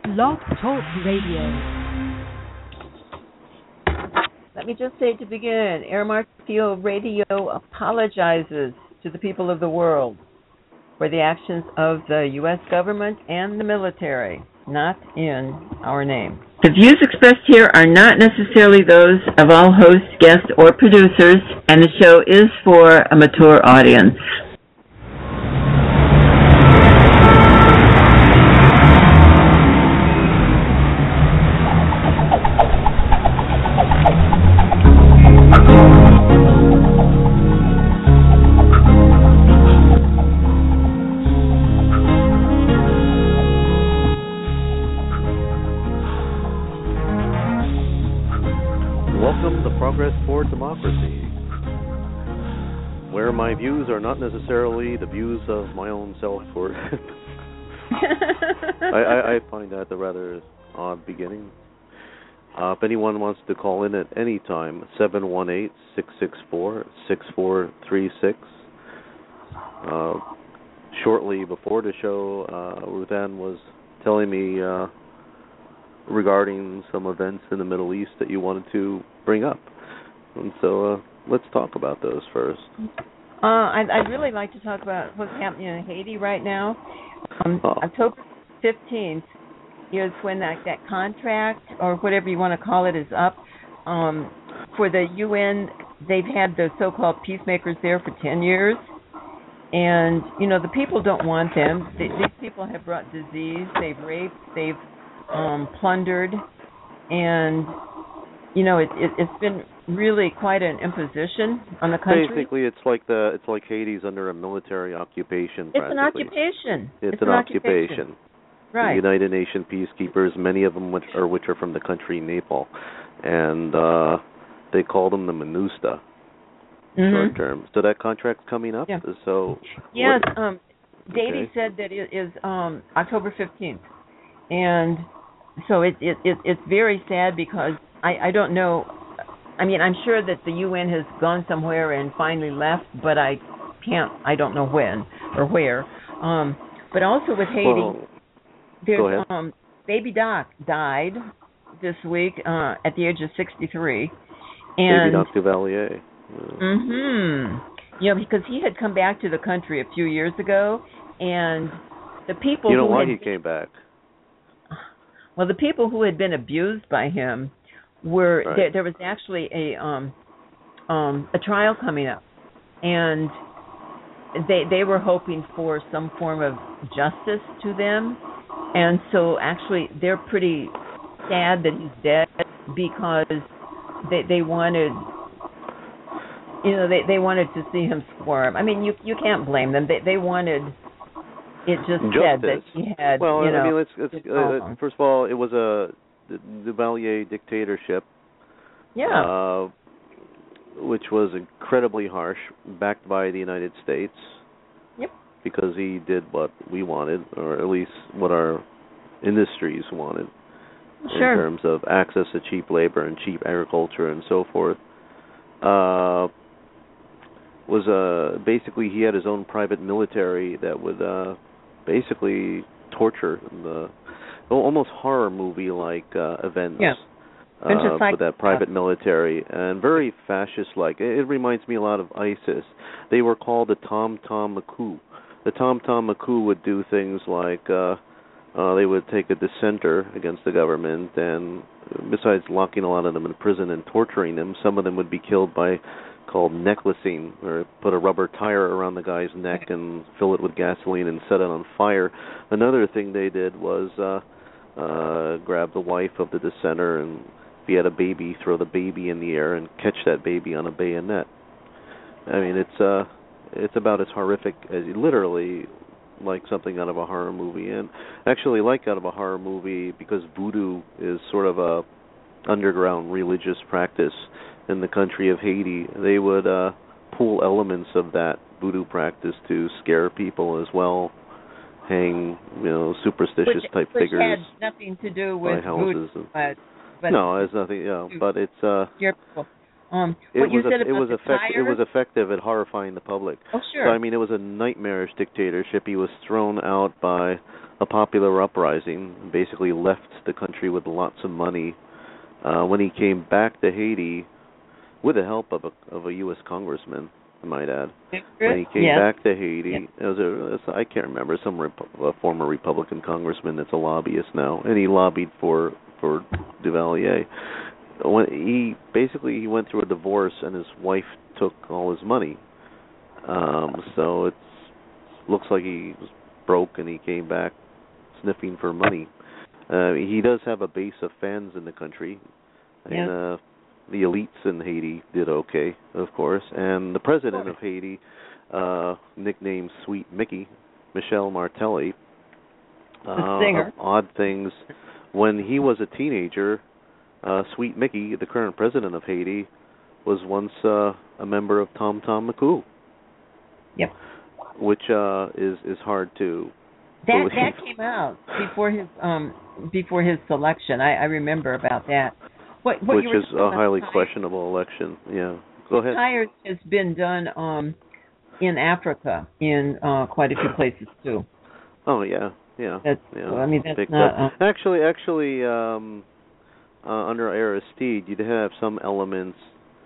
Blog Talk Radio. Let me just say to begin, Air Martio Radio apologizes to the people of the world for the actions of the U.S. government and the military, not in our name. The views expressed here are not necessarily those of all hosts, guests, or producers, and the show is for a mature audience. My views are not necessarily the views of my own self. I find that a rather odd beginning. If anyone wants to call in at any time, 718-664-6436. Shortly before the show, Ruth Ann was telling me regarding some events in the Middle East that you wanted to bring up. And so let's talk about those first. I'd really like to talk about what's happening in Haiti right now. October 15th is when that contract, or whatever you want to call it, is up. For the UN, they've had the so-called peacemakers there for 10 years. And, you know, the people don't want them. These people have brought disease, they've raped, they've plundered. And, you know, it's been really quite an imposition on the country. Basically, it's like Haiti's under a military occupation. It's an occupation. It's an occupation. Right. The United Nations peacekeepers, many of them which are from the country Nepal, and they call them the MINUSTA, short term. So that contract's coming up. Yeah. So yes, Dady said that it is October 15th, and so it's very sad because I don't know. I mean, I'm sure that the UN has gone somewhere and finally left, but I don't know when or where. But also with Haiti, there's Baby Doc died this week at the age of 63. And, Baby Doc Duvalier. You know, because he had come back to the country a few years ago, and the people why he came back? Well, the people who had been abused by him were right. there was actually a trial coming up, and they were hoping for some form of justice to them, and so actually they're pretty sad that he's dead because they wanted, you know, they wanted to see him squirm. I mean, you can't blame them. They wanted it just said that he had. Well, you know, I mean, let's first of all, it was a Duvalier dictatorship, which was incredibly harsh, backed by the United States. Yep. Because he did what we wanted, or at least what our industries wanted, in terms of access to cheap labor and cheap agriculture and so forth. Basically he had his own private military that would basically torture the almost horror movie like events with that private military, and very fascist like. It reminds me a lot of ISIS. They were called the Tom Maku. The Tom Maku would do things like they would take a dissenter against the government, and besides locking a lot of them in prison and torturing them, some of them would be killed by called necklacing, or put a rubber tire around the guy's neck and fill it with gasoline and set it on fire. Another thing they did was grab the wife of the dissenter, and if he had a baby, throw the baby in the air and catch that baby on a bayonet. I mean, it's about as horrific as literally like something out of a horror movie, and actually like out of a horror movie because voodoo is sort of a underground religious practice in the country of Haiti. They would pull elements of that voodoo practice to scare people as well, hang, superstitious type figures. Which had nothing to do with houses. Voodoo, but no, it's nothing. But it's. It was effective at horrifying the public. Oh, sure. So I mean, it was a nightmarish dictatorship. He was thrown out by a popular uprising, basically left the country with lots of money. When he came back to Haiti, with the help of a U.S. congressman, I might add. When he came back to Haiti, I can't remember, a former Republican congressman that's a lobbyist now, and he lobbied for Duvalier. When he went through a divorce, and his wife took all his money. So it looks like he was broke, and he came back sniffing for money. He does have a base of fans in the country, and the elites in Haiti did okay, of course. And the president of Haiti, nicknamed Sweet Mickey, Michel Martelly, the singer. Odd things. When he was a teenager, Sweet Mickey, the current president of Haiti, was once a member of Tom Tom McCool. Yep. Which is hard to believe. That came out before his selection. I remember about that. What which is a highly questionable election. Yeah. Go ahead. Tires has been done in Africa in quite a few places too. Oh yeah. That's not actually under Aristide, you'd have some elements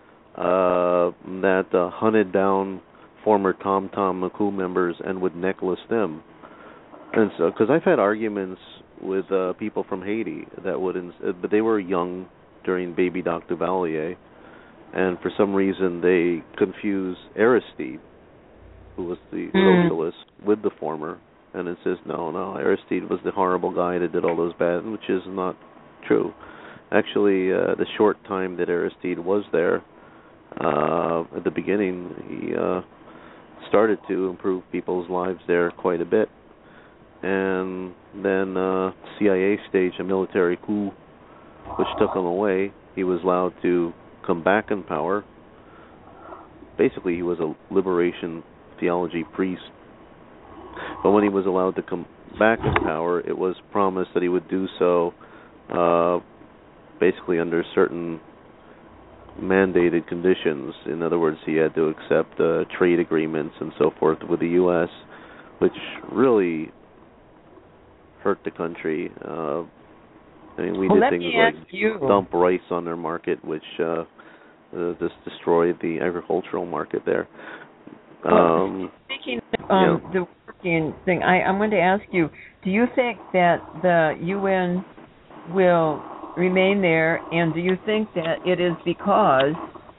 that hunted down former Tom Tom McCool members and would necklace them. And so, because I've had arguments with people from Haiti that but they were young during Baby Doc Duvalier, and for some reason they confused Aristide, who was the socialist, with the former, and it says no, Aristide was the horrible guy that did all those bad, which is not true. Actually, the short time that Aristide was there, at the beginning, he started to improve people's lives there quite a bit. And then CIA staged a military coup, which took him away. He was allowed to come back in power. Basically, he was a liberation theology priest. But when he was allowed to come back in power, it was promised that he would do so basically under certain mandated conditions. In other words, he had to accept trade agreements and so forth with the U.S., which really hurt the country. We did things like dump rice on their market, which just destroyed the agricultural market there. Speaking of the working thing, I'm going to ask you, do you think that the UN will remain there, and do you think that it is because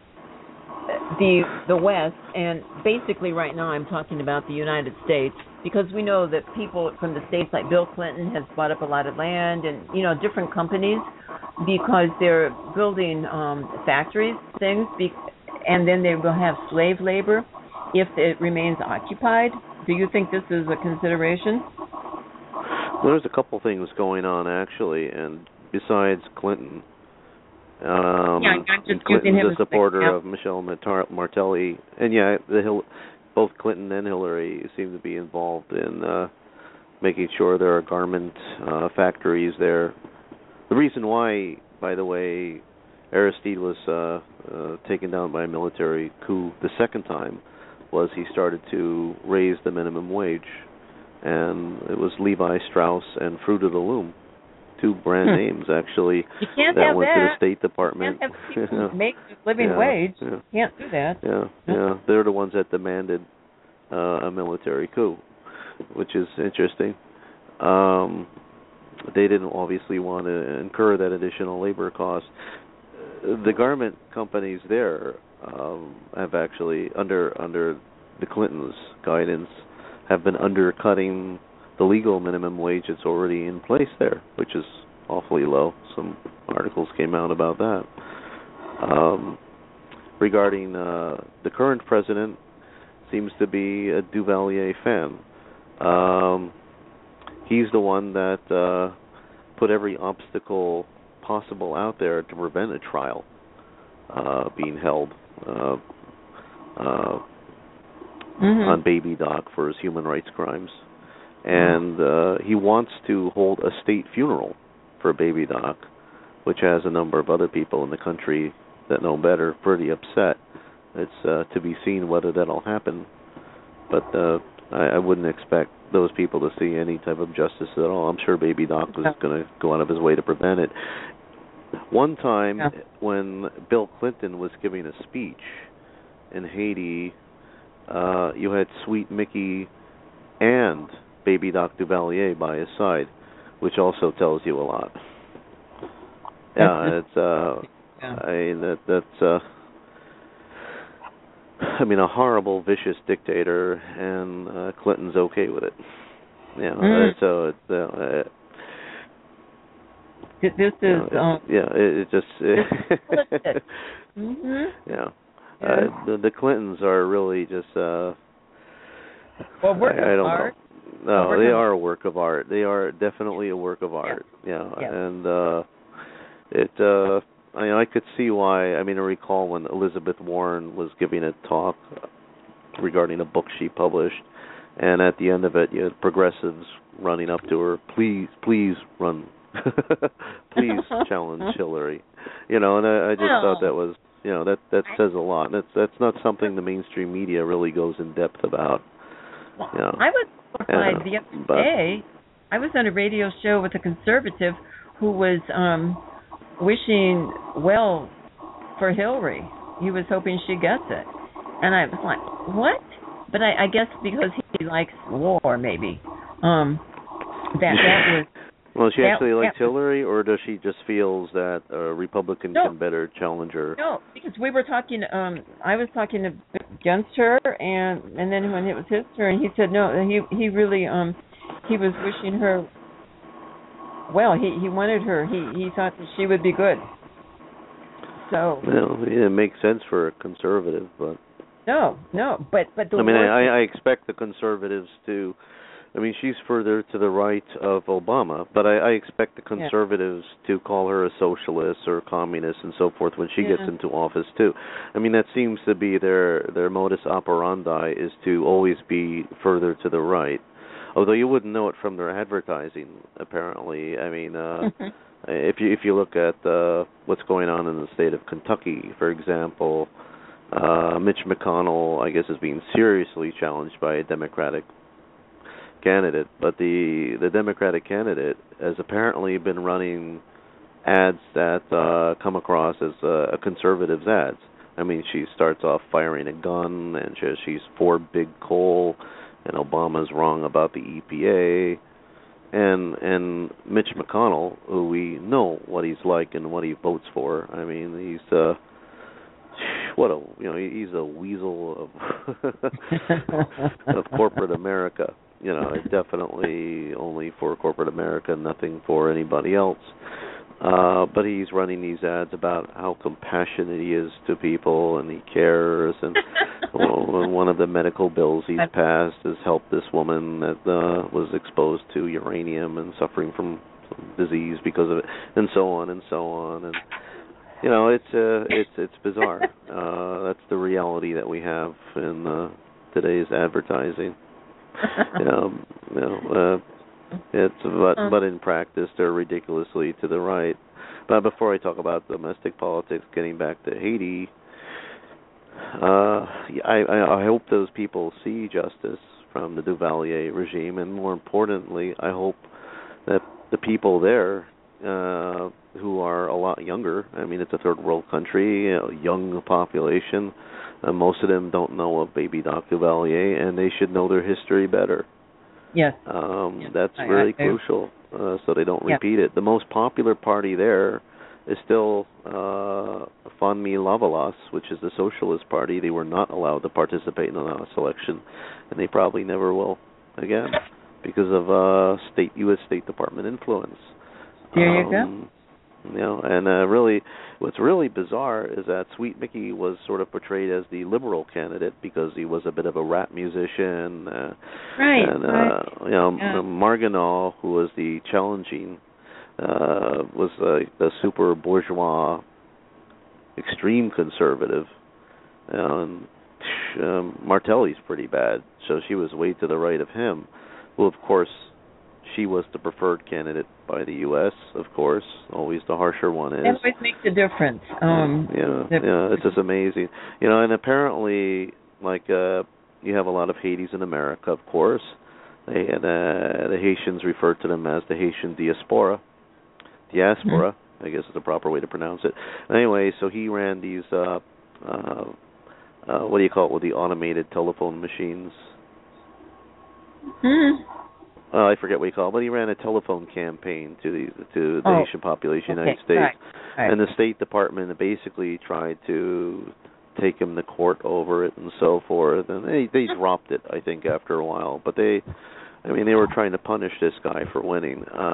the West, and basically right now I'm talking about the United States, because we know that people from the states like Bill Clinton has bought up a lot of land and, different companies, because they're building factories, things, and then they will have slave labor if it remains occupied. Do you think this is a consideration? Well, there's a couple things going on, actually, and besides Clinton, I'm just Clinton's a supporter of Michel Martelly, and both Clinton and Hillary seem to be involved in making sure there are garment factories there. The reason why, by the way, Aristide was taken down by a military coup the second time was he started to raise the minimum wage, and it was Levi Strauss and Fruit of the Loom, two brand names actually that went to the State Department. You can't have people make a living wage. You can't do that. Yeah, they're the ones that demanded a military coup, which is interesting. They didn't obviously want to incur that additional labor cost. The garment companies there have actually, under the Clintons' guidance, have been undercutting the legal minimum wage that's already in place there, which is awfully low. Some articles came out about that. Regarding the current president, seems to be a Duvalier fan. He's the one that put every obstacle possible out there to prevent a trial being held on Baby Doc for his human rights crimes. And he wants to hold a state funeral for Baby Doc, which has a number of other people in the country that know better pretty upset. It's to be seen whether that'll happen. But I wouldn't expect those people to see any type of justice at all. I'm sure Baby Doc was going to go out of his way to prevent it. One time when Bill Clinton was giving a speech in Haiti, you had Sweet Mickey and Baby Doc Duvalier by his side, which also tells you a lot. Yeah, it's a horrible, vicious dictator, and Clinton's okay with it. Yeah, so it's this is it just the Clintons are really just work I don't of art. know. No, they are a work of art. They are definitely a work of art. And I could see why. I mean, I recall when Elizabeth Warren was giving a talk regarding a book she published, and at the end of it, you had progressives running up to her, please run, please challenge Hillary, and I just thought that was, that says a lot. That's not something the mainstream media really goes in depth about. I was horrified the other day. I was on a radio show with a conservative who was wishing well for Hillary. He was hoping she gets it. And I was like, what? But I guess because he likes war, maybe. That was... Well, she actually likes Hillary, or does she just feels that a Republican can better challenge her? No, because we were talking, I was talking against her, and then when it was his turn, he said no, he really, he was wishing her well. He wanted her. He thought that she would be good. So... Well, it makes sense for a conservative, but... No, but the... I mean, I expect the conservatives to... I mean, she's further to the right of Obama, but I expect the conservatives to call her a socialist or a communist and so forth when she gets into office too. I mean, that seems to be their modus operandi, is to always be further to the right. Although you wouldn't know it from their advertising, apparently. I mean, if you look at what's going on in the state of Kentucky, for example, Mitch McConnell, I guess, is being seriously challenged by a Democratic candidate, but the Democratic candidate has apparently been running ads that come across as a conservative's ads. I mean, she starts off firing a gun, and she's for big coal, and Obama's wrong about the EPA, and Mitch McConnell, who we know what he's like and what he votes for. I mean, he's he's a weasel of corporate America. Definitely only for corporate America, nothing for anybody else. But he's running these ads about how compassionate he is to people and he cares. And one of the medical bills he's passed has helped this woman that was exposed to uranium and suffering from some disease because of it, and so on and so on. And it's bizarre. That's the reality that we have in today's advertising. But in practice they're ridiculously to the right. But before I talk about domestic politics, getting back to Haiti, I hope those people see justice from the Duvalier regime, and more importantly, I hope that the people there who are a lot younger. I mean, it's a third world country, young population. Most of them don't know of Baby Doc Duvalier, and they should know their history better. Yes. That's really crucial, so they don't repeat it. The most popular party there is still Fond me Lavalas, which is the Socialist Party. They were not allowed to participate in the last election, and they probably never will again because of U.S. State Department influence. There you go. And really, what's really bizarre is that Sweet Mickey was sort of portrayed as the liberal candidate because he was a bit of a rap musician. Right. And Marginal, who was the challenging, was the super bourgeois, extreme conservative. And Martelli's pretty bad, so she was way to the right of him. Well, of course, she was the preferred candidate by the U.S., of course. Always the harsher one is. That always makes a difference. It's just amazing. And apparently, like, you have a lot of Haitis in America, of course. The Haitians refer to them as the Haitian diaspora. Diaspora, I guess is the proper way to pronounce it. Anyway, so he ran these, what do you call it, with the automated telephone machines? I forget what you call it, but he ran a telephone campaign to the Haitian population of the United States. Right. And the State Department basically tried to take him to court over it and so forth. And they dropped it, I think, after a while. But they were trying to punish this guy for winning. But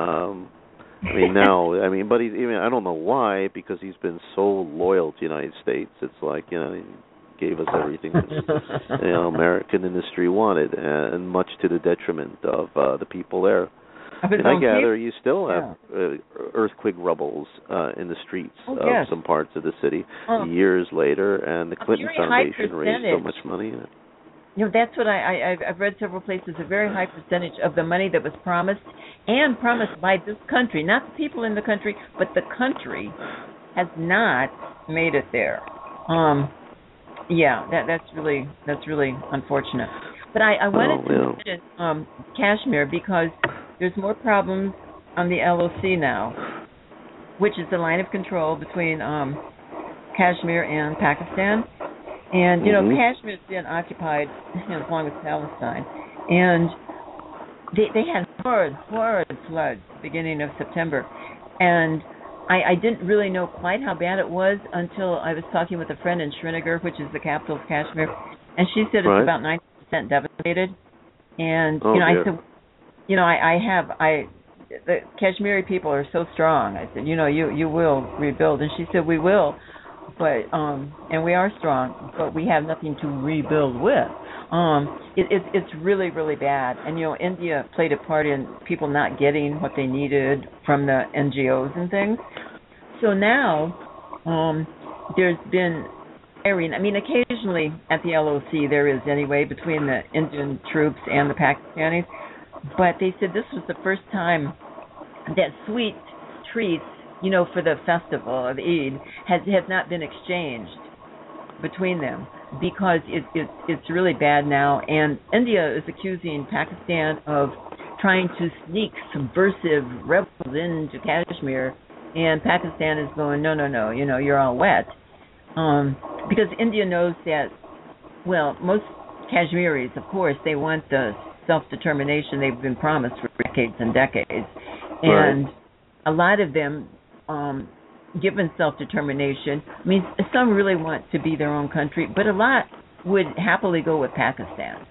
I don't know why, because he's been so loyal to the United States. It's like, he gave us everything American industry wanted, and much to the detriment of the people there. And I gather you still have earthquake rubbles in the streets of some parts of the city years later, and the Clinton Foundation raised so much money in it. That's what I've read several places. A very high percentage of the money that was promised by this country, not the people in the country, but the country, has not made it there. That's really unfortunate. But I wanted to mention Kashmir because there's more problems on the LOC now, which is the line of control between Kashmir and Pakistan. And, Kashmir's been occupied as long as Palestine. And they had horrid floods beginning of September. And I didn't really know quite how bad it was until I was talking with a friend in Srinagar, which is the capital of Kashmir. And she said it's about 90% devastated. And, I said, the Kashmiri people are so strong. I said, you will rebuild. And she said, we will. But and we are strong, but we have nothing to rebuild with. It's really, really bad. And India played a part in people not getting what they needed from the NGOs and things. So now there's been firing. Occasionally at the LOC there is anyway between the Indian troops and the Pakistanis. But they said this was the first time that sweet treats, for the festival of Eid, has not been exchanged between them because it's really bad now. And India is accusing Pakistan of trying to sneak subversive rebels into Kashmir, and Pakistan is going, no, you're all wet. Because India knows that, most Kashmiris, of course, they want the self-determination they've been promised for decades and decades. And a lot of them, given self-determination, some really want to be their own country, but a lot would happily go with Pakistan.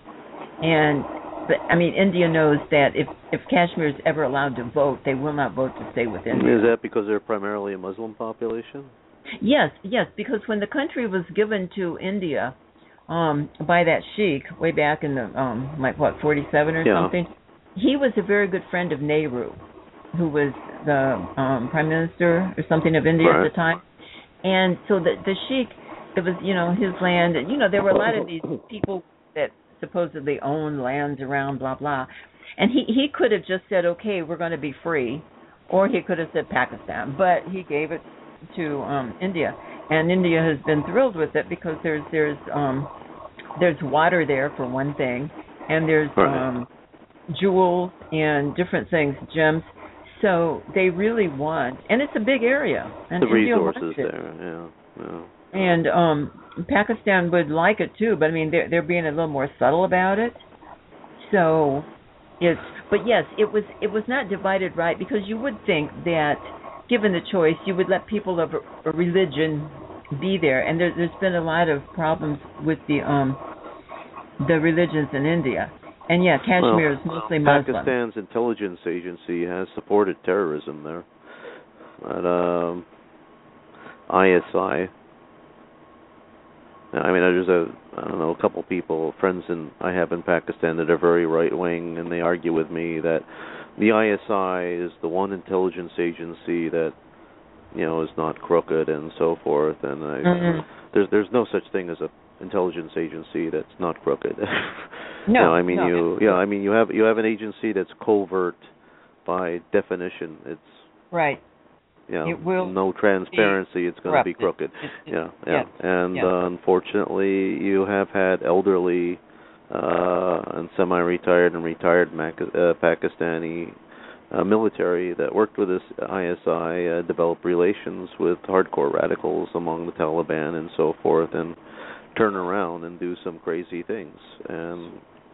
India knows that if Kashmir is ever allowed to vote, they will not vote to stay with India. Is that because they're primarily a Muslim population? Yes, because when the country was given to India by that sheikh way back in the 47 or something, he was a very good friend of Nehru, who was the prime minister or something of India at the time. And so the sheikh, it was his land, and there were a lot of these people that supposedly owned lands around blah blah, and he could have just said, okay, we're going to be free, or he could have said Pakistan, but he gave it to India, and India has been thrilled with it because there's water there for one thing, and there's jewels and different things, gems. So they really want, and it's a big area, and the resources there, And Pakistan would like it too, but they're being a little more subtle about it. So but yes, it was not divided right, because you would think that, given the choice, you would let people of a religion be there, and there's been a lot of problems with the religions in India. And Kashmir is mostly Muslim. Pakistan's intelligence agency has supported terrorism there. At ISI. There's a couple people, friends I have in Pakistan that are very right wing, and they argue with me that the ISI is the one intelligence agency that is not crooked and so forth. And there's no such thing as a intelligence agency that's not crooked. No, you have an agency that's covert by definition. It's right. It will no transparency. It's going to be crooked. And unfortunately, you have had elderly and semi-retired and retired Pakistani military that worked with this ISI, developed relations with hardcore radicals among the Taliban and so forth, and turn around and do some crazy things. And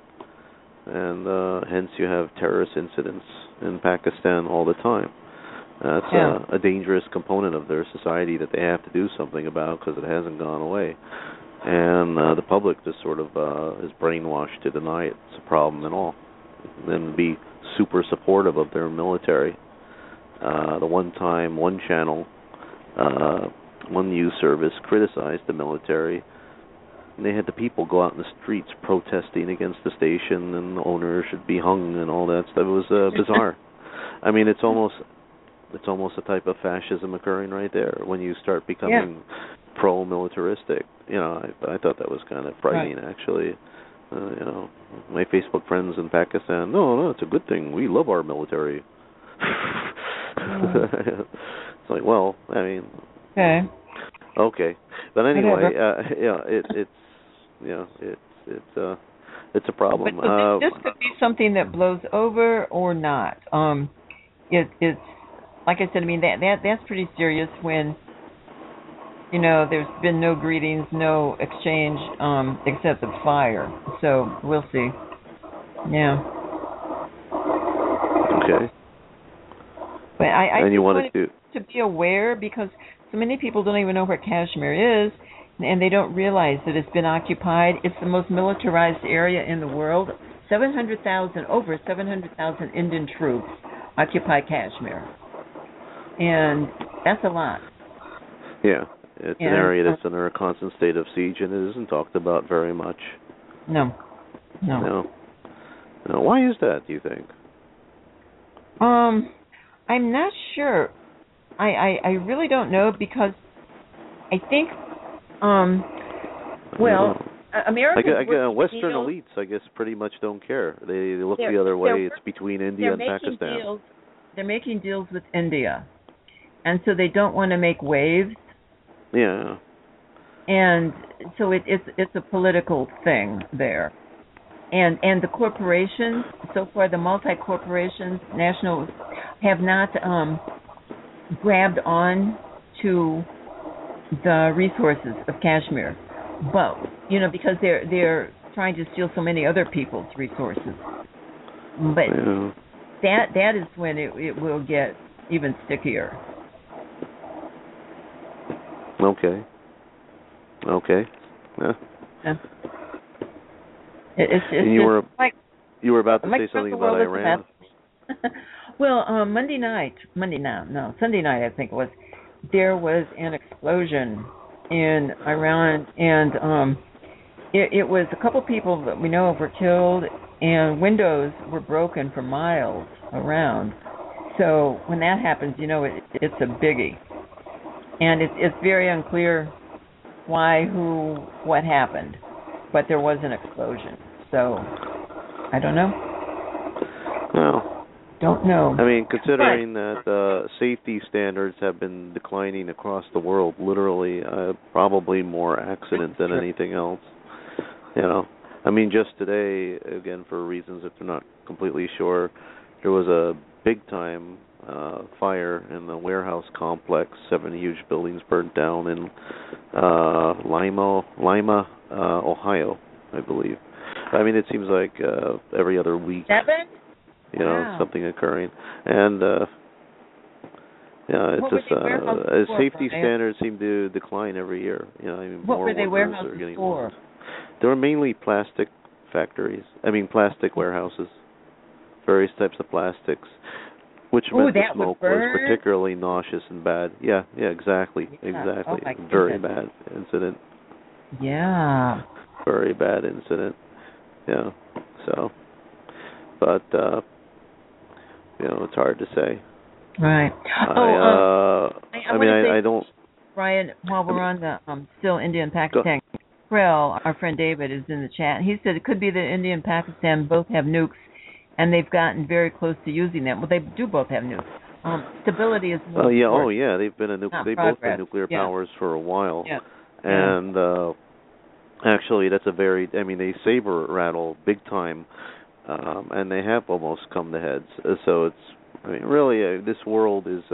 hence you have terrorist incidents in Pakistan all the time. That's a dangerous component of their society that they have to do something about because it hasn't gone away. And the public just sort of is brainwashed to deny it's a problem at all, and be super supportive of their military. The one time, one channel, one news service criticized the military, and they had the people go out in the streets protesting against the station, and the owner should be hung and all that stuff. It was bizarre. I mean, it's almost a type of fascism occurring right there when you start becoming pro-militaristic. You know, I thought that was kind of frightening, actually. You know, my Facebook friends in Pakistan, no, it's a good thing. We love our military. It's like, well, I mean, okay, but anyway, it's a problem. But this could be something that blows over or not. It's like I said. I mean, that's pretty serious when, you know, there's been no greetings, no exchange, except the fire. So we'll see. Yeah. Okay. But I and you wanted to be aware, because so many people don't even know where Kashmir is, and they don't realize that it's been occupied. It's the most militarized area in the world. Over 700,000 Indian troops occupy Kashmir, and that's a lot. Yeah. It's an area that's under a constant state of siege, and it isn't talked about very much. No. Why is that, do you think? I'm not sure. I really don't know, because I think, Americans... Western elites, I guess, pretty much don't care. They look the other way. It's between India and Pakistan. They're making deals with India, and so they don't want to make waves. Yeah. And so it's a political thing there. And the corporations, so far the multi-corporations, nationals, have not grabbed on to the resources of Kashmir. But, you know, because they're trying to steal so many other people's resources. But that is when it will get even stickier. Okay. Yeah. You were about to say something about Iran. Well, Sunday night, I think it was, there was an explosion in Iran, and it was a couple people that we know of were killed, and windows were broken for miles around. So when that happens, you know, it's a biggie. And it's very unclear why, who, what happened, but there was an explosion. So I don't know. No. Don't know. I mean, considering that safety standards have been declining across the world, literally, probably more accidents than anything else. You know, I mean, just today, again, for reasons that they're not completely sure, there was a big-time fire in the warehouse complex. 7 huge buildings burnt down in Lima, Ohio, I believe. I mean, it seems like every other week, you know, something occurring. And it's just safety standards seem to decline every year. You know, I mean, what more were they warehouses are getting for? They were mainly plastic factories. I mean, plastic warehouses, various types of plastics. Which meant the smoke was particularly nauseous and bad. Yeah, exactly. Oh, very bad incident. Yeah. Very bad incident. Yeah. So, but you know, it's hard to say. Right. I don't. Ryan, while we're on the still India and Pakistan, Krell, our friend David, is in the chat. He said it could be that India and Pakistan both have nukes, and they've gotten very close to using them. Well, they do both have nukes. Stability is more important. They've been they both been nuclear powers for a while. Yeah. And Actually, that's a very, I mean, they saber rattle big time, and they have almost come to heads. So it's, I mean, really, this world is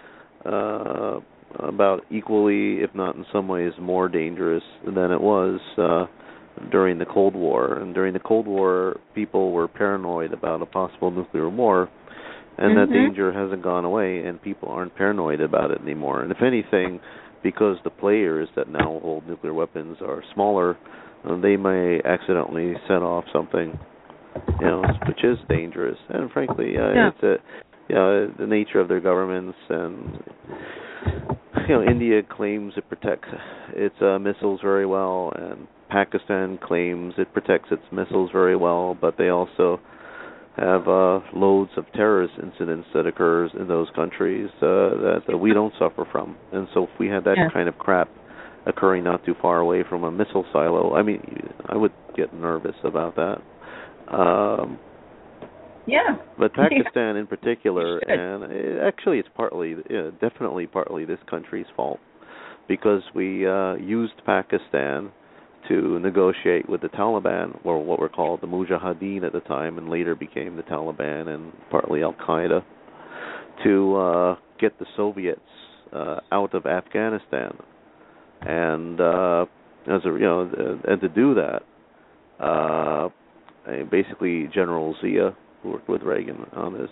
about equally, if not in some ways, more dangerous than it was during the Cold War. And during the Cold War, people were paranoid about a possible nuclear war, and that danger hasn't gone away, and people aren't paranoid about it anymore. And if anything, because the players that now hold nuclear weapons are smaller, they may accidentally set off something, which is dangerous. And frankly, it's the nature of their governments. And India claims it protects its missiles very well, and Pakistan claims it protects its missiles very well, but they also have loads of terrorist incidents that occurs in those countries that we don't suffer from. And so if we had that kind of crap occurring not too far away from a missile silo, I mean, I would get nervous about that. But Pakistan in particular, and actually it's definitely partly this country's fault, because we used Pakistan to negotiate with the Taliban, or what were called the Mujahideen at the time, and later became the Taliban and partly Al-Qaeda, to get the Soviets out of Afghanistan, and and to do that, basically General Zia, who worked with Reagan on this,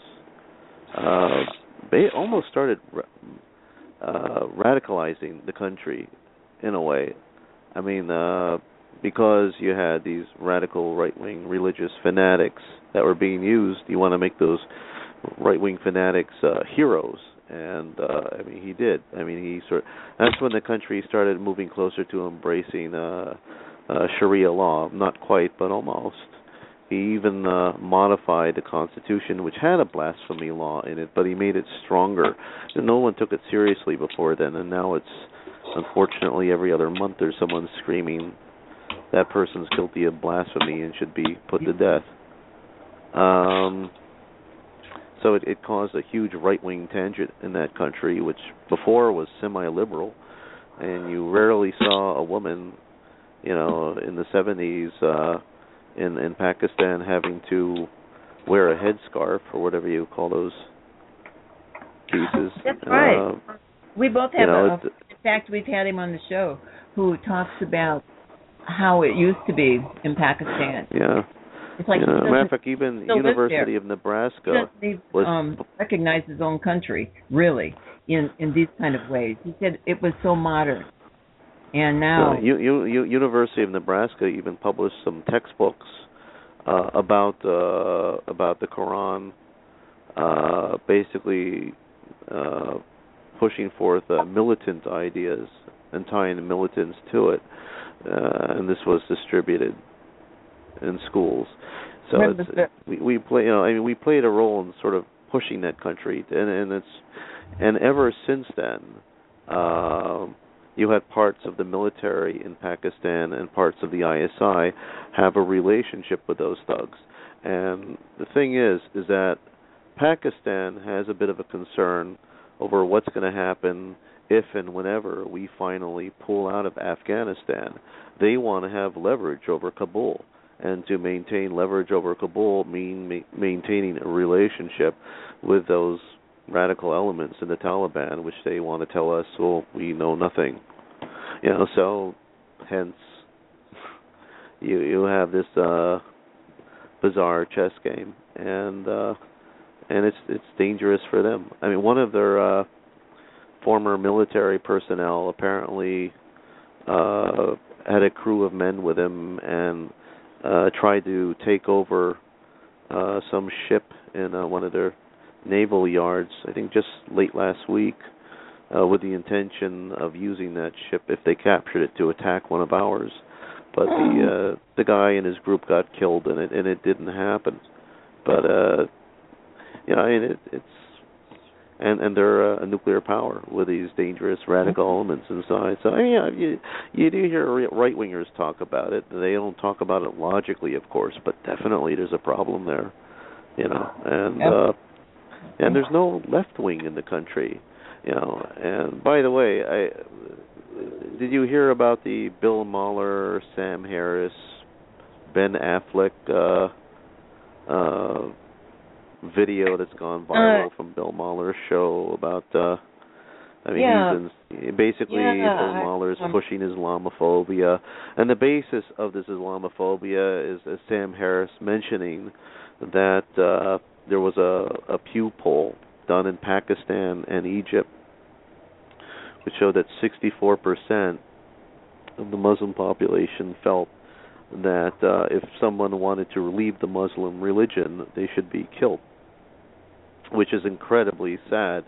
they almost started radicalizing the country in a way. I mean, because you had these radical right-wing religious fanatics that were being used, you want to make those right-wing fanatics heroes, and I mean, he did. I mean, that's when the country started moving closer to embracing Sharia law. Not quite, but almost. He even modified the Constitution, which had a blasphemy law in it, but he made it stronger. And no one took it seriously before then, and now it's, unfortunately, every other month there's someone screaming that person's guilty of blasphemy and should be put to death. So it caused a huge right-wing tangent in that country, which before was semi-liberal, and you rarely saw a woman, in the 70s in Pakistan having to wear a headscarf or whatever you call those pieces. That's right. We both have in fact, we've had him on the show who talks about how it used to be in Pakistan. Yeah. It's like matter of fact, even University of Nebraska recognize his own country, really, in these kind of ways. He said it was so modern. And now University of Nebraska even published some textbooks about the Quran, basically pushing forth militant ideas and tying the militants to it, and this was distributed in schools. So we played a role in sort of pushing that country, and ever since then, you had parts of the military in Pakistan and parts of the ISI have a relationship with those thugs. And the thing is that Pakistan has a bit of a concern over what's going to happen if and whenever we finally pull out of Afghanistan. They want to have leverage over Kabul. And to maintain leverage over Kabul mean maintaining a relationship with those radical elements in the Taliban, which they want to tell us, well, we know nothing. So hence you have this bizarre chess game, and it's dangerous for them. I mean, one of their former military personnel apparently had a crew of men with him and tried to take over some ship in one of their naval yards, I think just late last week, with the intention of using that ship, if they captured it, to attack one of ours. But the guy and his group got killed, and it didn't happen. But it's and they're a nuclear power with these dangerous radical elements inside. So you do hear right wingers talk about it. They don't talk about it logically, of course, but definitely there's a problem there. And there's no left wing in the country. And by the way, did you hear about the Bill Maher, Sam Harris, Ben Affleck video that's gone viral from Bill Maher's show about? Basically Bill Maher's pushing Islamophobia, and the basis of this Islamophobia is Sam Harris mentioning that there was a Pew poll done in Pakistan and Egypt which showed that 64% of the Muslim population felt that if someone wanted to leave the Muslim religion, they should be killed, which is incredibly sad.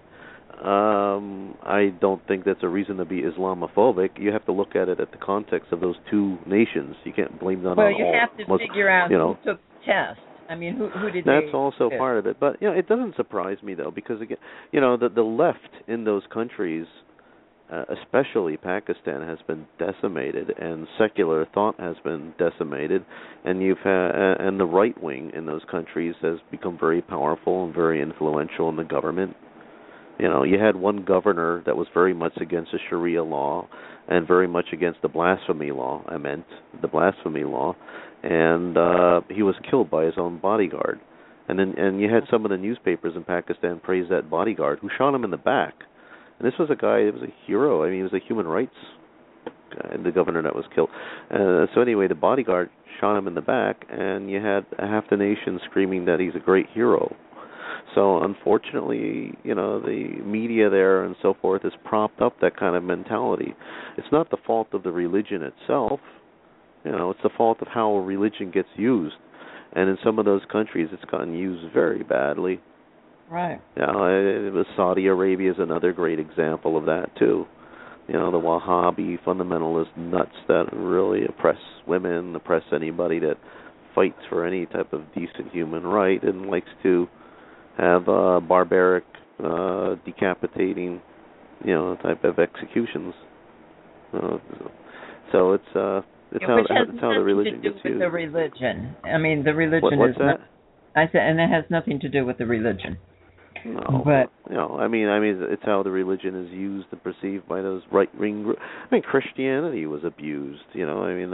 I don't think that's a reason to be Islamophobic. You have to look at it at the context of those two nations. You can't blame them on all. Well, you have to figure out who took the test. I mean, who did that's also part of it. But it doesn't surprise me though, because again, the left in those countries, especially Pakistan, has been decimated, and secular thought has been decimated, and and the right wing in those countries has become very powerful and very influential in the government. You had one governor that was very much against the Sharia law and very much against the blasphemy law. The blasphemy law, and he was killed by his own bodyguard. And you had some of the newspapers in Pakistan praise that bodyguard who shot him in the back. And this was a guy, it was a hero. I mean, he was a human rights guy, the governor that was killed. So anyway, the bodyguard shot him in the back, and you had half the nation screaming that he's a great hero. So unfortunately, the media there and so forth has propped up that kind of mentality. It's not the fault of the religion itself. It's the fault of how religion gets used. And in some of those countries, it's gotten used very badly. Right. Saudi Arabia is another great example of that, too. The Wahhabi fundamentalist nuts that really oppress women, oppress anybody that fights for any type of decent human right and likes to have barbaric, decapitating, type of executions. So it's how the religion gets used. The religion. I mean, the religion what's is. That? I said, and it has nothing to do with the religion. No, but I mean, it's how the religion is used and perceived by those right-wing groups. I mean, Christianity was abused. Sure.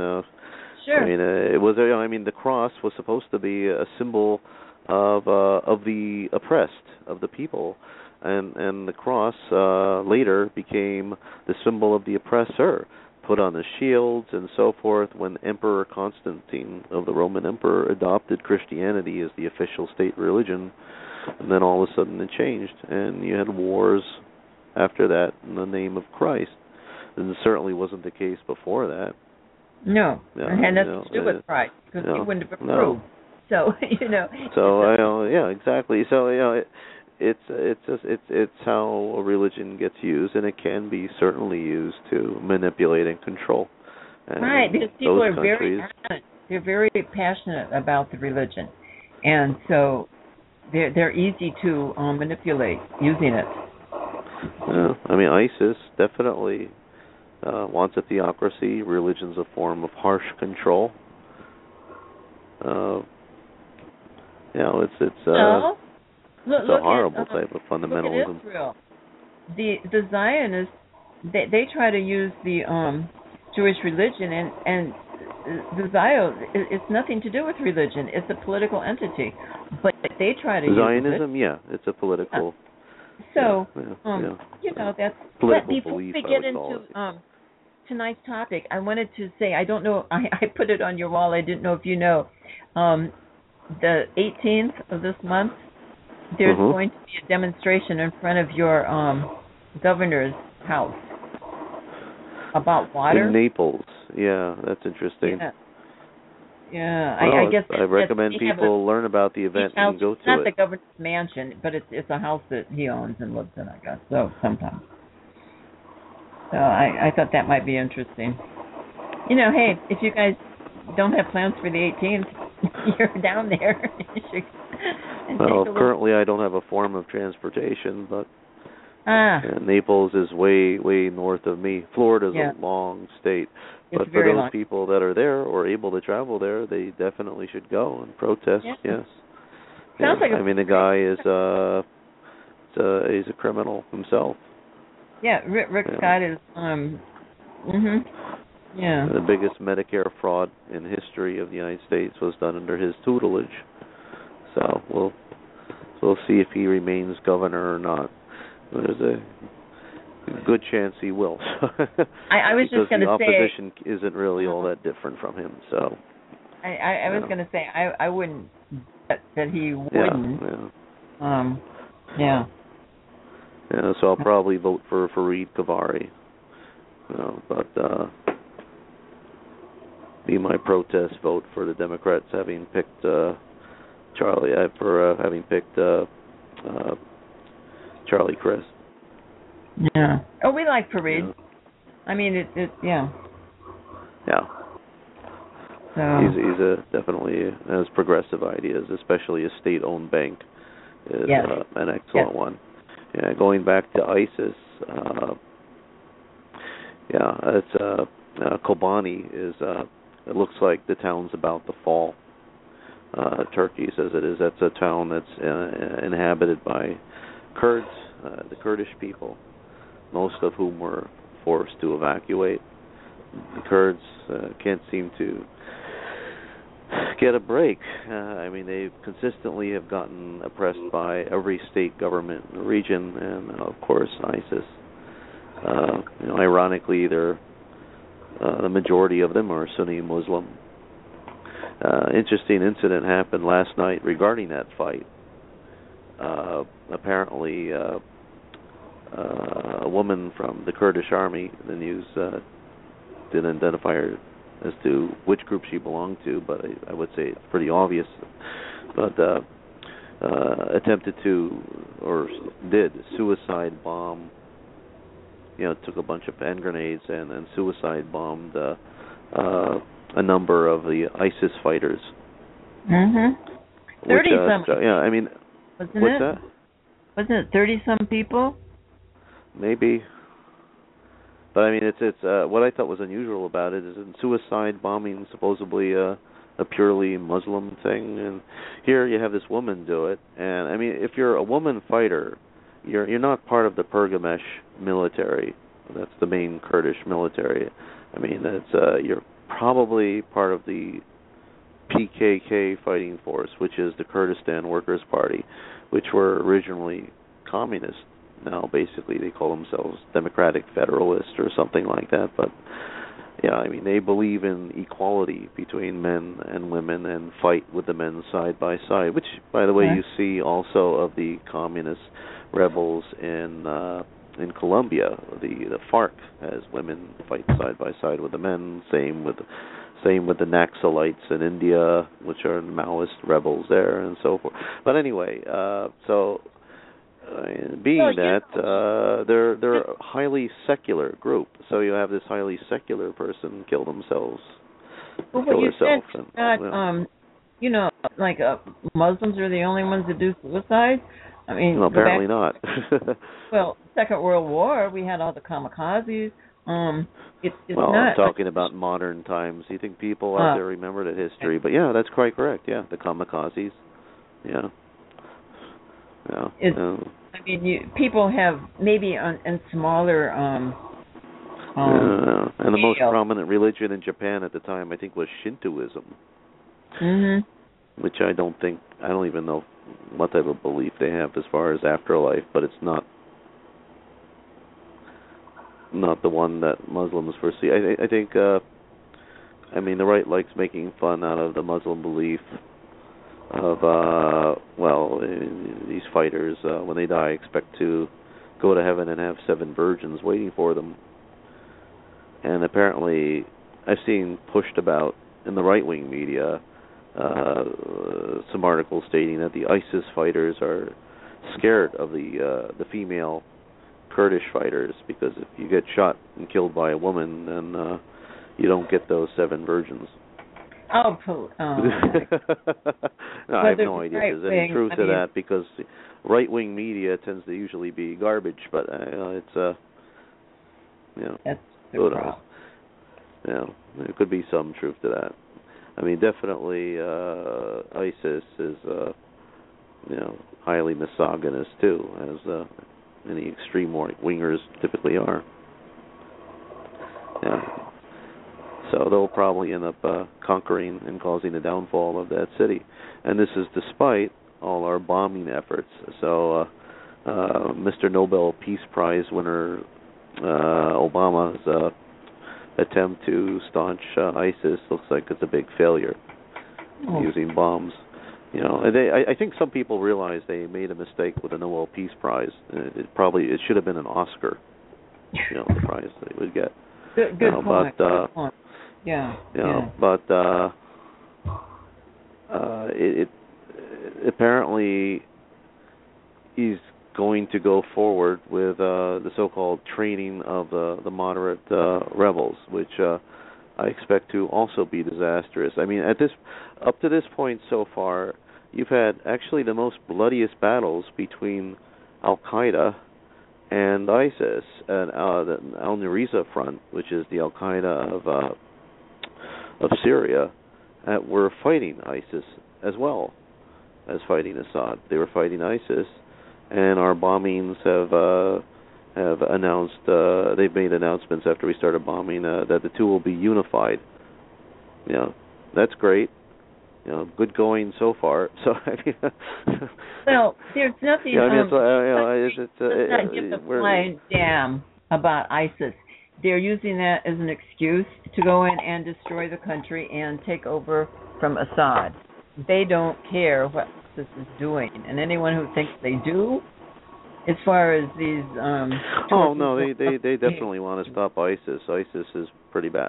It was. The cross was supposed to be a symbol of the oppressed, of the people, and the cross later became the symbol of the oppressor, put on the shields and so forth. When Emperor Constantine of the Roman Empire adopted Christianity as the official state religion, and then all of a sudden it changed, and you had wars after that in the name of Christ. And it certainly wasn't the case before that. No, it had nothing to do with Christ, because he wouldn't have approved. So So exactly. So it's how a religion gets used, and it can be certainly used to manipulate and control. And right, because people are they're very passionate about the religion, and so they're easy to manipulate using it. Yeah, ISIS definitely wants a theocracy. Religion's a form of harsh control. It's a horrible type of fundamentalism. Look at Israel. The Zionists, they try to use the Jewish religion, and the it's nothing to do with religion. It's a political entity, but they try to Zionism, use it. It's a political. So, that's political before we get into tonight's topic, I wanted to say, I don't know, I put it on your wall. I didn't know if you know. The 18th of this month, there's going to be a demonstration in front of your governor's house about water. In Naples. Yeah, that's interesting. Yeah. Well, I guess I recommend people learn about the event and go to it. It's not the governor's mansion, but it's a house that he owns and lives in, I guess. So sometimes. So I thought that might be interesting. Hey, if you guys don't have plans for the 18th, you're down there. Well, currently I don't have a form of transportation, but Naples is way, way north of me. Florida's a long state. But for those people that are there or able to travel there, they definitely should go and protest, yes. Sounds like the guy is he's a criminal himself. Yeah, Rick Scott is Mhm. Yeah. The biggest Medicare fraud in history of the United States was done under his tutelage. So we'll see if he remains governor or not. There's a good chance he will. I was just going to say, because the opposition isn't really all that different from him. So I was going to say I wouldn't bet that he wouldn't. Yeah. Yeah. So I'll probably vote for Fareed Kavari. But be my protest vote for the Democrats having picked having picked Charlie Crist. Yeah. Oh, we like Fareed. Yeah. I mean, yeah. Yeah. So. He's definitely has progressive ideas, especially a state-owned bank is an excellent one. Yeah, going back to ISIS, it's Kobani is. It looks like the town's about to fall. Turkey says it is. That's a town that's inhabited by Kurds, the Kurdish people, most of whom were forced to evacuate. The Kurds can't seem to get a break. I mean, they consistently have gotten oppressed by every state government in the region, and of course ISIS. Ironically, the majority of them are Sunni Muslim. Interesting incident happened last night regarding that fight. Apparently, a woman from the Kurdish army, the news didn't identify her as to which group she belonged to, but I would say it's pretty obvious. But attempted to, or did, suicide bomb. Took a bunch of hand grenades and suicide bombed a number of the ISIS fighters. 30-some. Yeah, I mean, what's that? Wasn't it 30-some people? Maybe. But I mean, it's what I thought was unusual about it is in suicide bombing supposedly a purely Muslim thing, and here you have this woman do it. And I mean, if you're a woman fighter, you're not part of the Pergamesh military. That's the main Kurdish military. I mean, that's you're probably part of the PKK fighting force, which is the Kurdistan Workers' Party, which were originally communist. Now, basically, they call themselves Democratic Federalists or something like that. But, yeah, I mean, they believe in equality between men and women and fight with the men side by side, which, by the way, you see also of the communist rebels in Colombia. The FARC has women fight side by side with the men. Same with the Naxalites in India, which are Maoist rebels there, and so forth. But anyway, they're a highly secular group. So you have this highly secular person kill themselves. Well, what you said that Muslims are the only ones that do suicide. I mean, well, apparently not. Well, Second World War, we had all the kamikazes. It's well, not. I'm talking about modern times. You think people out there remember that history? But yeah, that's quite correct. Yeah, the kamikazes. Yeah. Yeah. I mean, people have maybe in smaller. And the most prominent religion in Japan at the time, I think, was Shintoism. Which I don't even know what type of belief they have as far as afterlife, but it's not the one that Muslims foresee. I think, I mean, the right likes making fun out of the Muslim belief of, these fighters, when they die, expect to go to heaven and have 7 virgins waiting for them. And apparently, I've seen pushed about in the right-wing media some articles stating that the ISIS fighters are scared of the female Kurdish fighters, because if you get shot and killed by a woman, then you don't get those 7 virgins. No, I have no idea if there's any truth to that, because right-wing media tends to usually be garbage, but it's that's the problem. There could be some truth to that. I mean, definitely ISIS is highly misogynist too, as any extreme wingers typically are. Yeah. So they'll probably end up conquering and causing the downfall of that city. And this is despite all our bombing efforts. So Mr. Nobel Peace Prize winner Obama's attempt to staunch ISIS looks like it's a big failure using bombs. You know, and I think some people realize they made a mistake with the Nobel Peace Prize. It should have been an Oscar. You know, the prize they would get. Good point. Good point. Yeah. You know, but it apparently he's going to go forward with the so-called training of the moderate rebels, which I expect to also be disastrous. I mean, up to this point so far, you've had actually the most bloodiest battles between Al Qaeda and ISIS, and the Al Nusra Front, which is the Al Qaeda of Syria, were fighting ISIS as well as fighting Assad. They were fighting ISIS, and our bombings have announced. They've made announcements after we started bombing that the two will be unified. You know, that's great. You know, good going so far. So I mean, well, there's nothing. Yeah, I mean, let's not give the flying damn about ISIS. They're using that as an excuse to go in and destroy the country and take over from Assad. They don't care what ISIS is doing, and anyone who thinks they do, as far as these. Oh no, they definitely want to stop ISIS. ISIS is pretty bad.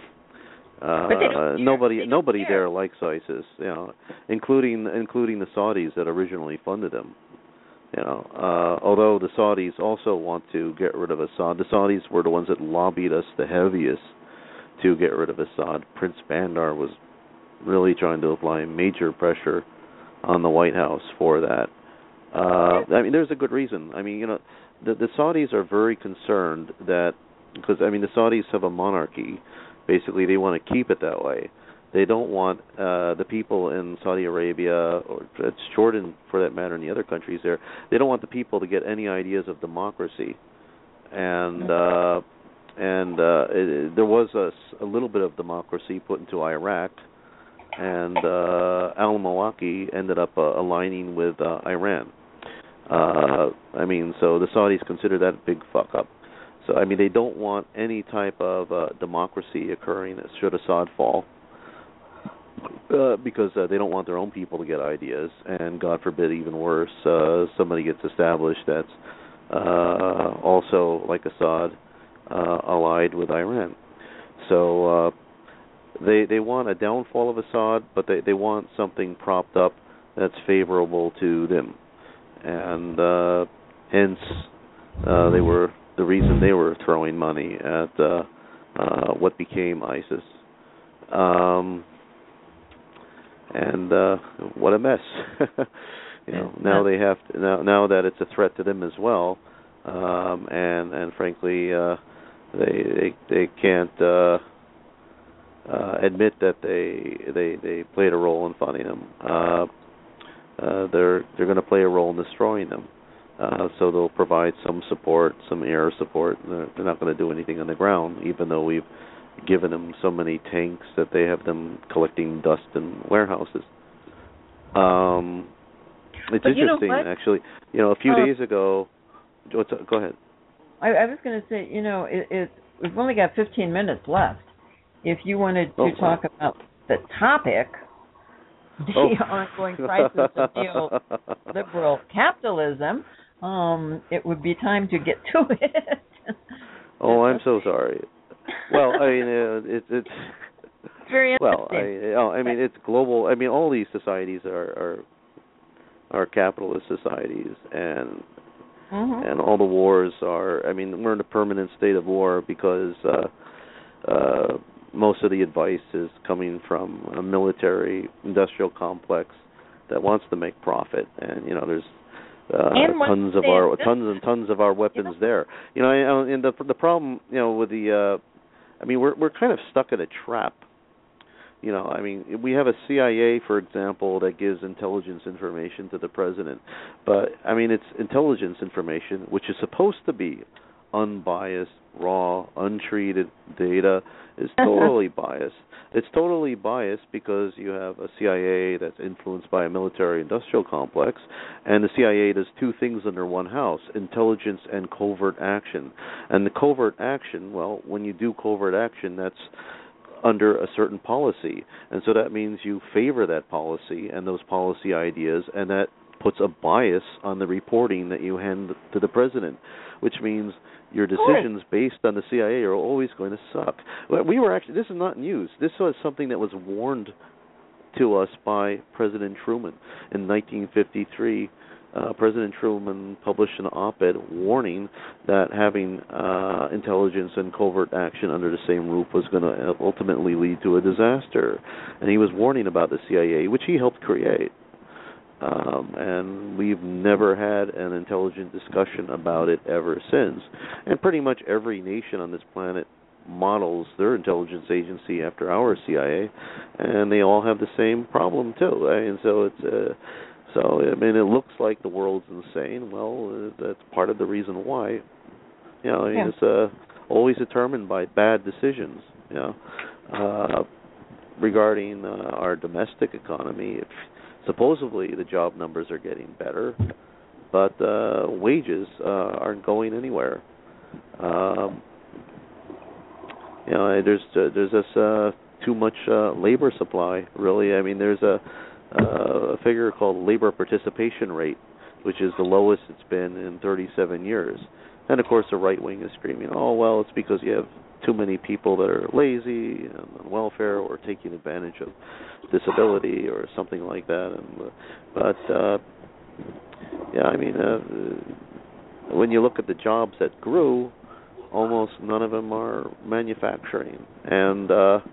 Nobody there likes ISIS, you know, including the Saudis that originally funded them. You know, although the Saudis also want to get rid of Assad. The Saudis were the ones that lobbied us the heaviest to get rid of Assad. Prince Bandar was really trying to apply major pressure on the White House for that. I mean, there's a good reason. I mean, you know, the Saudis are very concerned that, because, I mean, the Saudis have a monarchy. Basically, they want to keep it that way. They don't want the people in Saudi Arabia, or it's Jordan for that matter, and the other countries there, they don't want the people to get any ideas of democracy. And there was a little bit of democracy put into Iraq, and al-Maliki ended up aligning with Iran. I mean, so the Saudis consider that a big fuck up. So, I mean, they don't want any type of democracy occurring should Assad fall, because they don't want their own people to get ideas, and God forbid, even worse, somebody gets established that's also, like Assad, allied with Iran. So they want a downfall of Assad, but they want something propped up that's favorable to them, and hence they were the reason they were throwing money at what became ISIS. And what a mess. You know, now they have to, now that it's a threat to them as well, and frankly they can't admit that they played a role in funding them. They're going to play a role in destroying them. So they'll provide some support, some air support. They're not going to do anything on the ground, even though we've given them so many tanks that they have them collecting dust in warehouses. It's interesting, actually. You know, a few days ago. Go ahead. I was going to say, you know, we've only got 15 minutes left. If you wanted to talk about the topic, the ongoing crisis of neoliberal capitalism, it would be time to get to it. Oh, I'm so sorry. Well, I mean, it's very interesting. Well, I mean, it's global. I mean, all these societies are capitalist societies, and and all the wars are. I mean, we're in a permanent state of war because most of the advice is coming from a military industrial complex that wants to make profit, and you know, there's tons of our weapons there. You know, and the problem, you know, with the I mean, we're kind of stuck in a trap. You know, I mean, we have a CIA, for example, that gives intelligence information to the president. But, I mean, it's intelligence information, which is supposed to be unbiased, raw, untreated data is totally biased. It's totally biased because you have a CIA that's influenced by a military-industrial complex, and the CIA does two things under one house, intelligence and covert action. And the covert action, well, when you do covert action, that's under a certain policy. And so that means you favor that policy and those policy ideas, and that puts a bias on the reporting that you hand to the president, which means your decisions based on the CIA are always going to suck. We were actually, this is not news. This was something that was warned to us by President Truman. In 1953, President Truman published an op-ed warning that having intelligence and covert action under the same roof was going to ultimately lead to a disaster. And he was warning about the CIA, which he helped create. And we've never had an intelligent discussion about it ever since. And pretty much every nation on this planet models their intelligence agency after our CIA, and they all have the same problem too. And so it's it looks like the world's insane. Well, that's part of the reason why. It's always determined by bad decisions. Regarding our domestic economy, supposedly the job numbers are getting better, but wages aren't going anywhere. There's this too much labor supply. Really, I mean, there's a figure called labor participation rate, which is the lowest it's been in 37 years. And of course, the right wing is screaming, "Oh well, it's because you have too many people that are lazy and on welfare or taking advantage of disability or something like that." When you look at the jobs that grew, almost none of them are manufacturing, and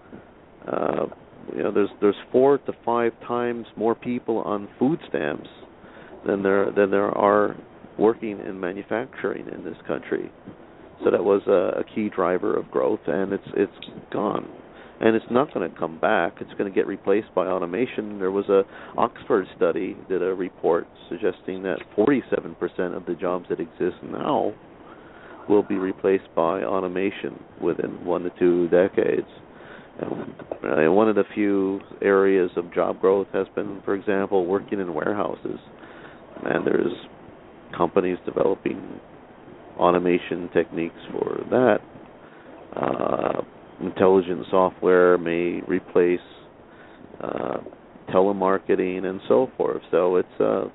there's 4 to 5 times more people on food stamps than there are working in manufacturing in this country. So that was a key driver of growth, and it's gone, and it's not going to come back. It's going to get replaced by automation. There was a Oxford study did a report suggesting that 47% of the jobs that exist now will be replaced by automation within 1 to 2 decades. And one of the few areas of job growth has been, for example, working in warehouses. And there's companies developing automation techniques for that. Intelligent software may replace telemarketing and so forth. So it's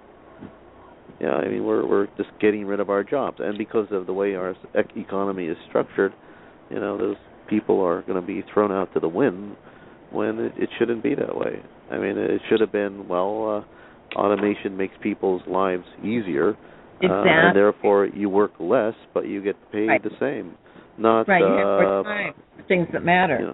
we're just getting rid of our jobs, and because of the way our economy is structured, those people are going to be thrown out to the wind when it shouldn't be that way. I mean, it should have been, automation makes people's lives easier, and therefore you work less, but you get paid the same. Not you have more time for things that matter.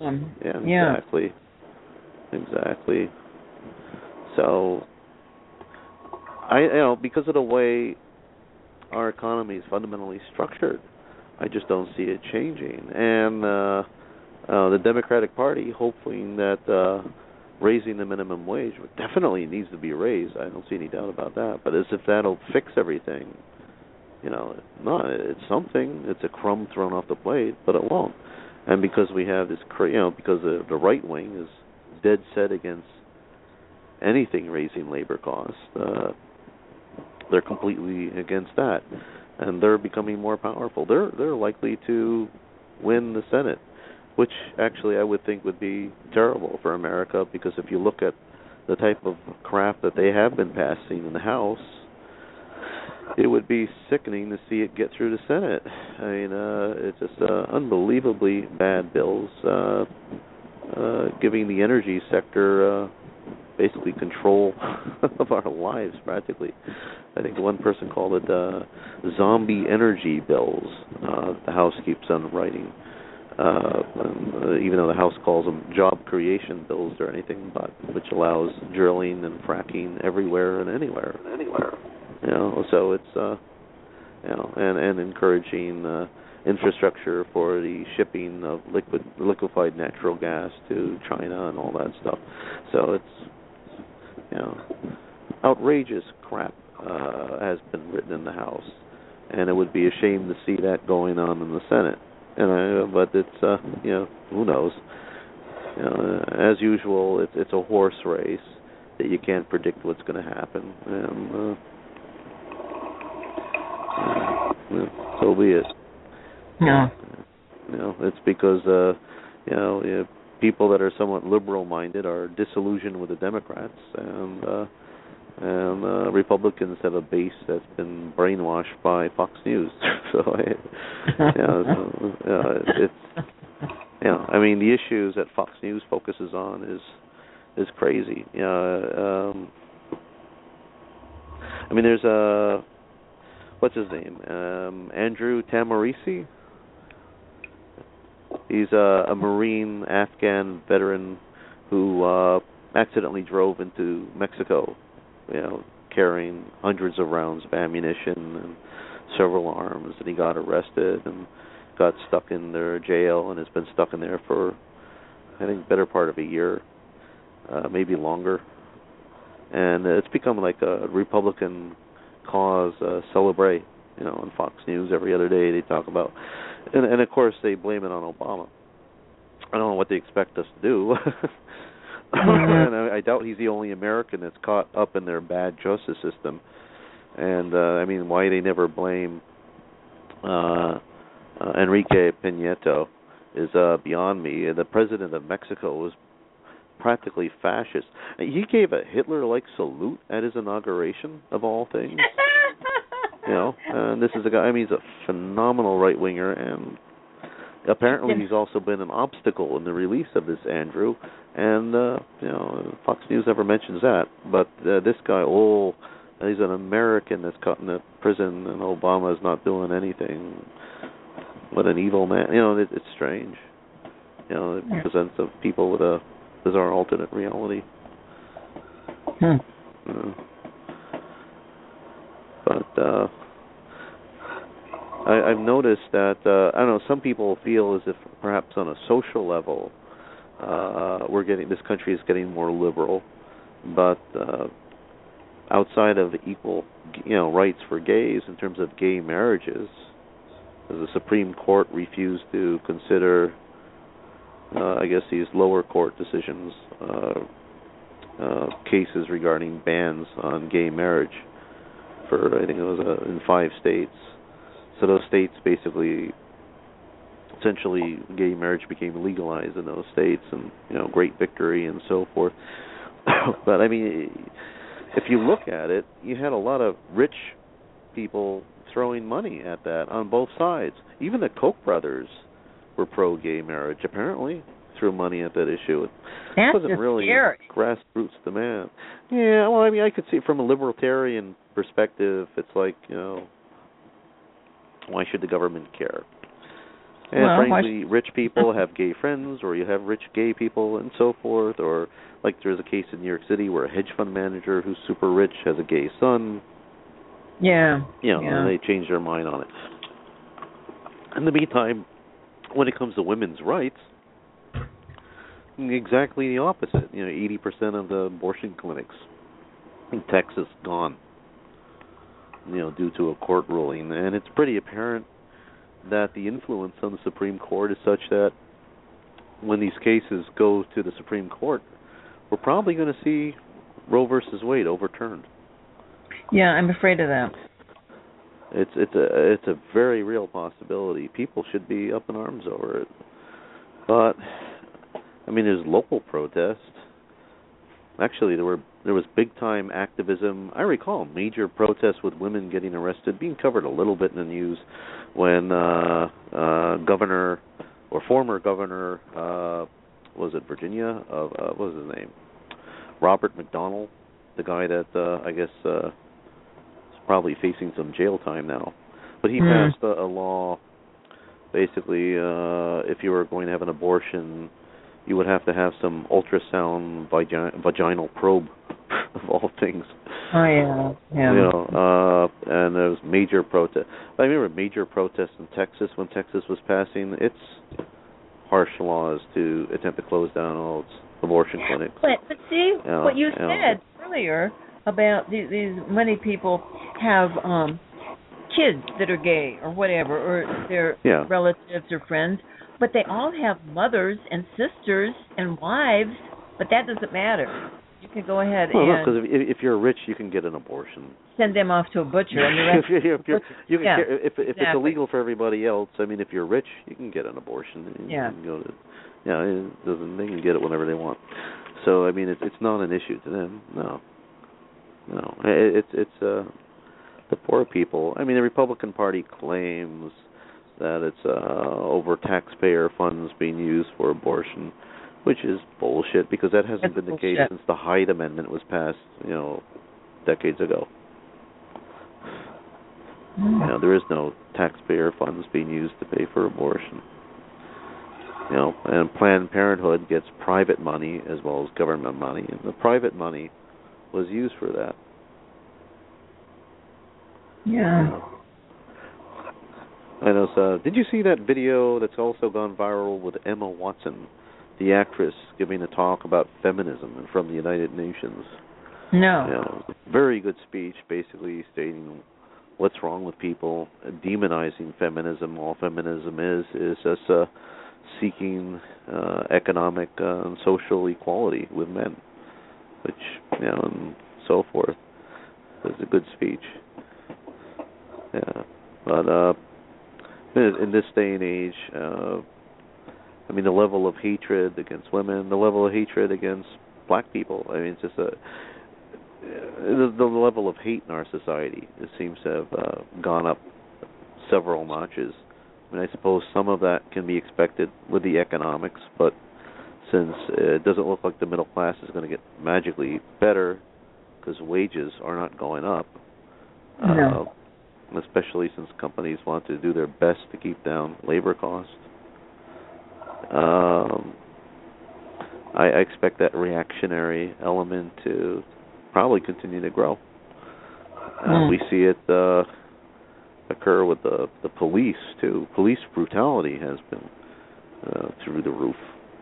Exactly. So, because of the way our economy is fundamentally structured, I just don't see it changing. And the Democratic Party hoping that raising the minimum wage definitely needs to be raised. I don't see any doubt about that. But as if that'll fix everything, no, it's something. It's a crumb thrown off the plate, but it won't. And because we have this, because the right wing is dead set against anything raising labor costs, they're completely against that, and they're becoming more powerful. They're likely to win the Senate, which actually I would think would be terrible for America, because if you look at the type of crap that they have been passing in the House, it would be sickening to see it get through the Senate. I mean, it's just unbelievably bad bills, giving the energy sector basically control of our lives, practically. I think one person called it zombie energy bills. The House keeps on writing, even though the House calls them job creation bills or anything, but which allows drilling and fracking everywhere and anywhere. So it's and encouraging infrastructure for the shipping of liquefied natural gas to China and all that stuff. So it's outrageous crap has been written in the House, and it would be a shame to see that going on in the Senate. But it's who knows? As usual, it's a horse race that you can't predict what's going to happen, and so be it. Yeah. It's because people that are somewhat liberal-minded are disillusioned with the Democrats, and Republicans have a base that's been brainwashed by Fox News. So, I mean, the issues that Fox News focuses on is crazy. I mean, there's what's his name? Andrew Tamorisi. He's a Marine Afghan veteran who accidentally drove into Mexico, carrying hundreds of rounds of ammunition and several arms, and he got arrested and got stuck in their jail and has been stuck in there for, I think, better part of a year, maybe longer. And it's become like a Republican cause celebrate, on Fox News every other day they talk about. And of course they blame it on Obama. I don't know what they expect us to do. And I doubt he's the only American that's caught up in their bad justice system. And I mean, why they never blame Enrique Peña Nieto is beyond me. The president of Mexico was practically fascist. He gave a Hitler-like salute at his inauguration, of all things. And this is a guy, I mean, he's a phenomenal right-winger, and apparently he's also been an obstacle in the release of this Andrew, and, Fox News never mentions that. But this guy, he's an American that's caught in a prison, and Obama is not doing anything. What an evil man. It's strange. It presents of people with a bizarre alternate reality. But I've noticed that I don't know. Some people feel as if perhaps on a social level, this country is getting more liberal, but outside of equal, rights for gays in terms of gay marriages, the Supreme Court refused to consider, I guess, these lower court decisions, cases regarding bans on gay marriage for, I think it was in 5 states. So those states basically, essentially, gay marriage became legalized in those states, and, great victory and so forth. But, I mean, if you look at it, you had a lot of rich people throwing money at that on both sides. Even the Koch brothers were pro-gay marriage, apparently, threw money at that issue. It wasn't really scary. Grassroots demand. Yeah, well, I mean, I could see from a libertarian perspective, it's like, why should the government care? And frankly, rich people have gay friends, or you have rich gay people and so forth, or like there's a case in New York City where a hedge fund manager who's super rich has a gay son. Yeah. And they change their mind on it. In the meantime, when it comes to women's rights, exactly the opposite. 80% of the abortion clinics in Texas gone, due to a court ruling. And it's pretty apparent that the influence on the Supreme Court is such that when these cases go to the Supreme Court, we're probably going to see Roe versus Wade overturned. Yeah, I'm afraid of that. It's a very real possibility. People should be up in arms over it. But I mean, there's local protest. Actually, there was big time activism. I recall major protests with women getting arrested, being covered a little bit in the news when governor or former governor, was it Virginia? What was his name? Robert McDonnell, the guy that I guess is probably facing some jail time now. But he passed a law. Basically, if you were going to have an abortion, you would have to have some ultrasound vaginal probe, of all things. Oh, yeah. And there was major protest. I remember major protests in Texas when Texas was passing its harsh laws to attempt to close down all its abortion clinics. But see, what you said earlier about these many people have kids that are gay or whatever, or their relatives or friends, but they all have mothers and sisters and wives, but that doesn't matter. You can go ahead because if you're rich, you can get an abortion. Send them off to a butcher. And if it's illegal for everybody else, I mean, if you're rich, you can get an abortion. You can go to, they can get it whenever they want. So I mean, it's not an issue to them. No, it's the poor people. I mean, the Republican Party claims that it's over taxpayer funds being used for abortion, which is bullshit, because that hasn't been the case since the Hyde Amendment was passed, decades ago. There is no taxpayer funds being used to pay for abortion. And Planned Parenthood gets private money as well as government money, and the private money was used for that. Yeah. I know. So, did you see that video that's also gone viral with Emma Watson, the actress, giving a talk about feminism and from the United Nations? No. Very good speech, basically stating what's wrong with people, demonizing feminism. All feminism is just seeking economic and social equality with men, which, and so forth. It's a good speech. Yeah, but in this day and age, I mean, the level of hatred against women, the level of hatred against black people. I mean, it's just the level of hate in our society. It seems to have gone up several notches. I mean, I suppose some of that can be expected with the economics, but since it doesn't look like the middle class is going to get magically better because wages are not going up, especially since companies want to do their best to keep down labor costs, I expect that reactionary element to probably continue to grow. We see it occur with the police too. Police brutality has been through the roof.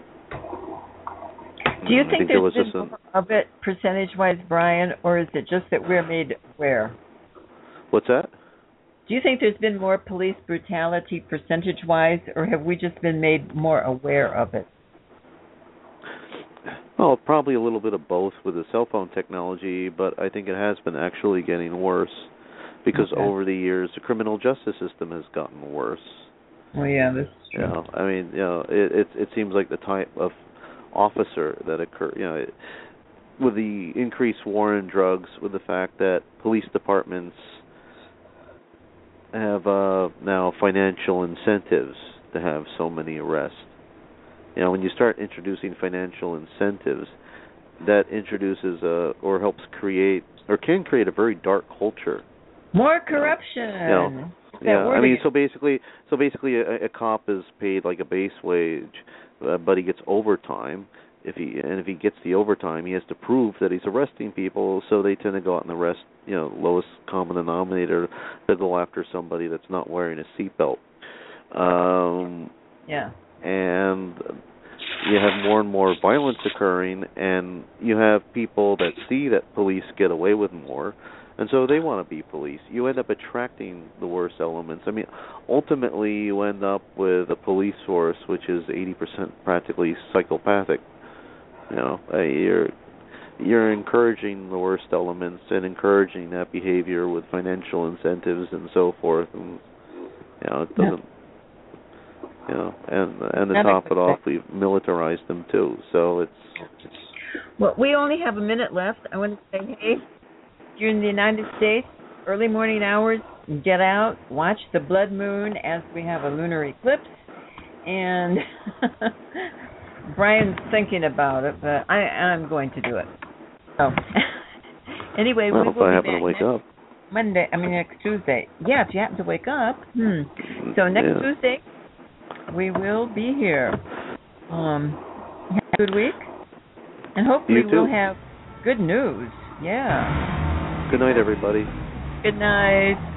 Do you think there's been more of it percentage-wise, Brian, or is it just that we're made aware? What's that? Do you think there's been more police brutality percentage-wise, or have we just been made more aware of it? Well, probably a little bit of both with the cell phone technology, but I think it has been actually getting worse because over the years the criminal justice system has gotten worse. Well, yeah, that's true. I mean, it seems like the type of officer that occur, with the increased war on drugs, with the fact that police departments have now financial incentives to have so many arrests. When you start introducing financial incentives, that introduces or helps create or can create a very dark culture. More corruption. I mean, so basically, a cop is paid like a base wage, but he gets overtime. If he gets the overtime, he has to prove that he's arresting people. So they tend to go out and arrest, lowest common denominator. They'll go after somebody that's not wearing a seatbelt. And you have more and more violence occurring, and you have people that see that police get away with more, and so they want to be police. You end up attracting the worst elements. I mean, ultimately, you end up with a police force which is 80% practically psychopathic. You're encouraging the worst elements and encouraging that behavior with financial incentives and so forth, and it doesn't. And to top it off, we've militarized them too. So it's. Well, we only have a minute left. I want to say, hey, if you're in the United States, early morning hours, get out, watch the blood moon as we have a lunar eclipse, and Brian's thinking about it, but I'm going to do it. So anyway, we will if I happen to wake up. Next Tuesday. Yeah, if you happen to wake up. So next Tuesday. We will be here. Have a good week. And hopefully we'll have good news. Yeah. Good night, everybody. Good night.